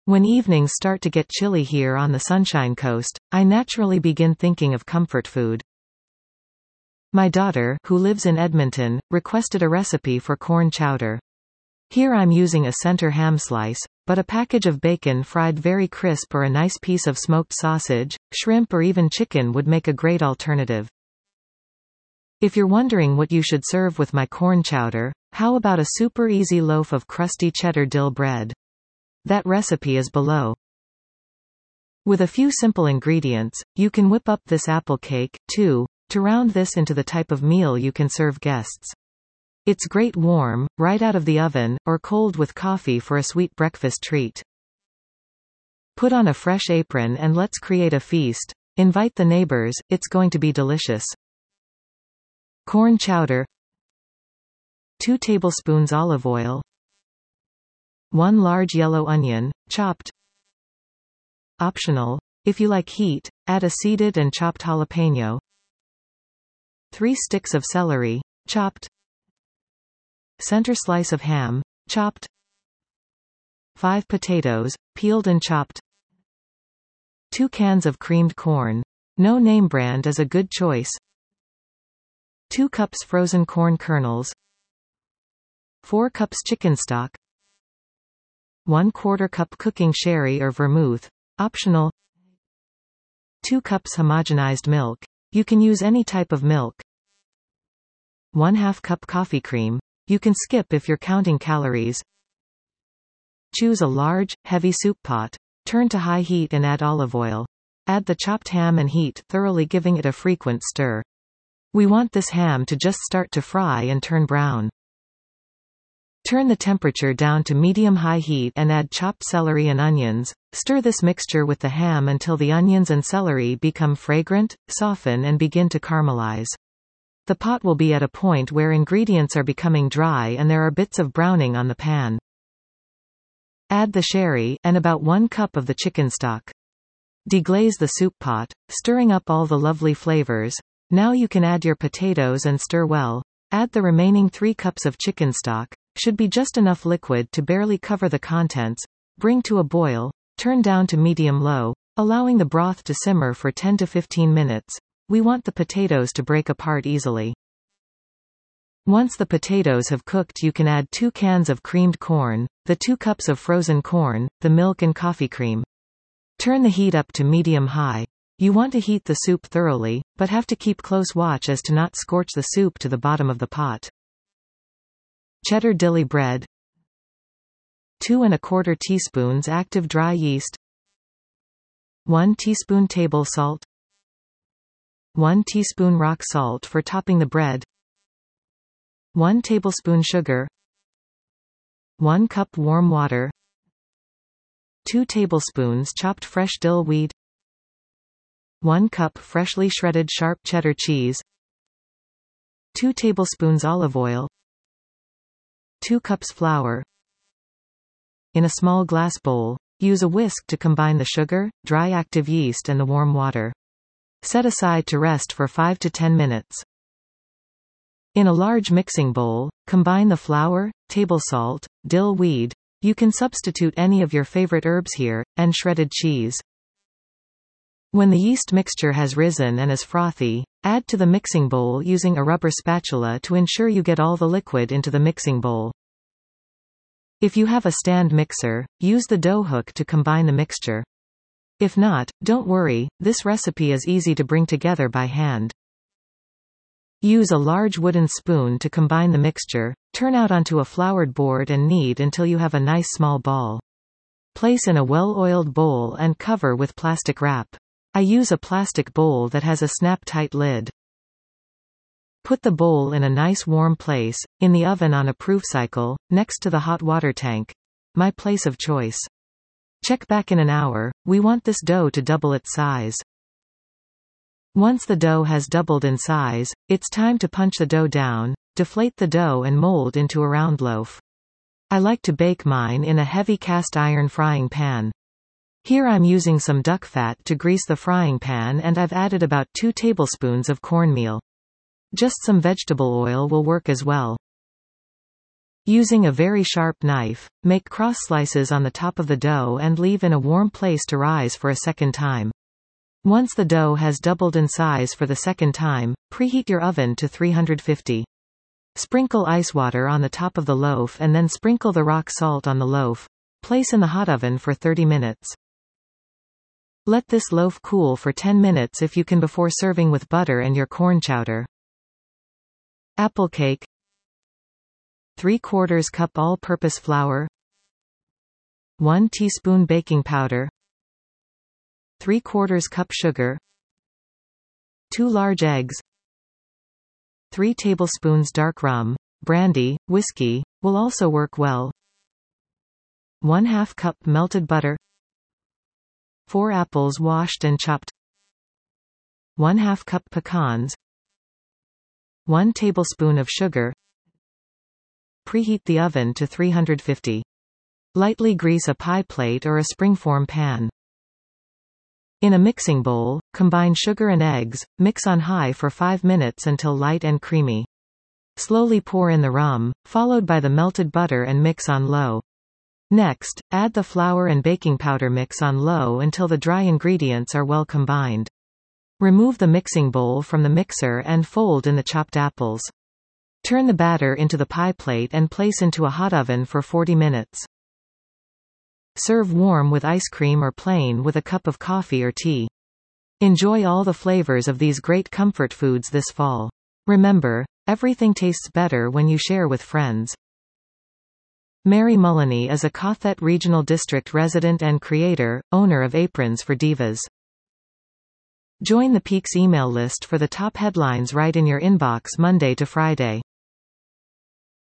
When evenings start to get chilly here on the Sunshine Coast, I naturally begin thinking of comfort food. My daughter, who lives in Edmonton, requested a recipe for corn chowder. Here I'm using a center ham slice, but a package of bacon fried very crisp or a nice piece of smoked sausage, shrimp or even chicken would make a great alternative. If you're wondering what you should serve with my corn chowder, how about a super easy loaf of crusty cheddar dill bread? That recipe is below. With a few simple ingredients, you can whip up this apple cake, too, to round this into the type of meal you can serve guests. It's great warm, right out of the oven, or cold with coffee for a sweet breakfast treat. Put on a fresh apron and let's create a feast. Invite the neighbors, it's going to be delicious. Corn chowder, 2 tablespoons olive oil, 1 large yellow onion, chopped. Optional. If you like heat, add a seeded and chopped jalapeno. 3 sticks of celery, chopped. Center slice of ham, chopped. 5 potatoes, peeled and chopped. 2 cans of creamed corn. No name brand is a good choice. 2 cups frozen corn kernels. 4 cups chicken stock. 1/4 cup cooking sherry or vermouth, optional. 2 cups homogenized milk. You can use any type of milk. 1/2 cup coffee cream. You can skip if you're counting calories. Choose a large, heavy soup pot. Turn to high heat and add olive oil. Add the chopped ham and heat thoroughly, giving it a frequent stir. We want this ham to just start to fry and turn brown. Turn the temperature down to medium-high heat and add chopped celery and onions. Stir this mixture with the ham until the onions and celery become fragrant, soften and begin to caramelize. The pot will be at a point where ingredients are becoming dry and there are bits of browning on the pan. Add the sherry, and about 1 cup of the chicken stock. Deglaze the soup pot, stirring up all the lovely flavors. Now you can add your potatoes and stir well. Add the remaining 3 cups of chicken stock. Should be just enough liquid to barely cover the contents. Bring to a boil. Turn down to medium-low, allowing the broth to simmer for 10 to 15 minutes. We want the potatoes to break apart easily. Once the potatoes have cooked, you can add 2 cans of creamed corn, the 2 cups of frozen corn, the milk and coffee cream. Turn the heat up to medium-high. You want to heat the soup thoroughly, but have to keep close watch as to not scorch the soup to the bottom of the pot. Cheddar dilly bread, 2 1/4 teaspoons active dry yeast, 1 teaspoon table salt, 1 teaspoon rock salt for topping the bread, 1 tablespoon sugar, 1 cup warm water, 2 tablespoons chopped fresh dill weed, 1 cup freshly shredded sharp cheddar cheese, 2 tablespoons olive oil, 2 cups flour. In a small glass bowl, use a whisk to combine the sugar, dry active yeast and the warm water. Set aside to rest for 5 to 10 minutes. In a large mixing bowl, combine the flour, table salt, dill weed, you can substitute any of your favorite herbs here, and shredded cheese. When the yeast mixture has risen and is frothy, add to the mixing bowl using a rubber spatula to ensure you get all the liquid into the mixing bowl. If you have a stand mixer, use the dough hook to combine the mixture. If not, don't worry, this recipe is easy to bring together by hand. Use a large wooden spoon to combine the mixture, turn out onto a floured board and knead until you have a nice small ball. Place in a well-oiled bowl and cover with plastic wrap. I use a plastic bowl that has a snap-tight lid. Put the bowl in a nice warm place, in the oven on a proof cycle, next to the hot water tank. My place of choice. Check back in an hour, we want this dough to double its size. Once the dough has doubled in size, it's time to punch the dough down, deflate the dough and mold into a round loaf. I like to bake mine in a heavy cast iron frying pan. Here I'm using some duck fat to grease the frying pan and I've added about 2 tablespoons of cornmeal. Just some vegetable oil will work as well. Using a very sharp knife, make cross slices on the top of the dough and leave in a warm place to rise for a second time. Once the dough has doubled in size for the second time, preheat your oven to 350. Sprinkle ice water on the top of the loaf and then sprinkle the rock salt on the loaf. Place in the hot oven for 30 minutes. Let this loaf cool for 10 minutes if you can before serving with butter and your corn chowder. Apple cake. 3/4 cup all-purpose flour, 1 teaspoon baking powder, 3/4 cup sugar, 2 large eggs, 3 tablespoons dark rum, brandy, whiskey, will also work well, 1/2 cup melted butter, 4 apples washed and chopped, 1/2 cup pecans, 1 tablespoon of sugar. Preheat the oven to 350. Lightly grease a pie plate or a springform pan. In a mixing bowl, combine sugar and eggs, mix on high for 5 minutes until light and creamy. Slowly pour in the rum, followed by the melted butter and mix on low. Next, add the flour and baking powder, mix on low until the dry ingredients are well combined. Remove the mixing bowl from the mixer and fold in the chopped apples. Turn the batter into the pie plate and place into a hot oven for 40 minutes. Serve warm with ice cream or plain with a cup of coffee or tea. Enjoy all the flavors of these great comfort foods this fall. Remember, everything tastes better when you share with friends. Mary Mullany is a Cothet Regional District resident and creator, owner of Aprons for Divas. Join the Peaks email list for the top headlines right in your inbox Monday to Friday.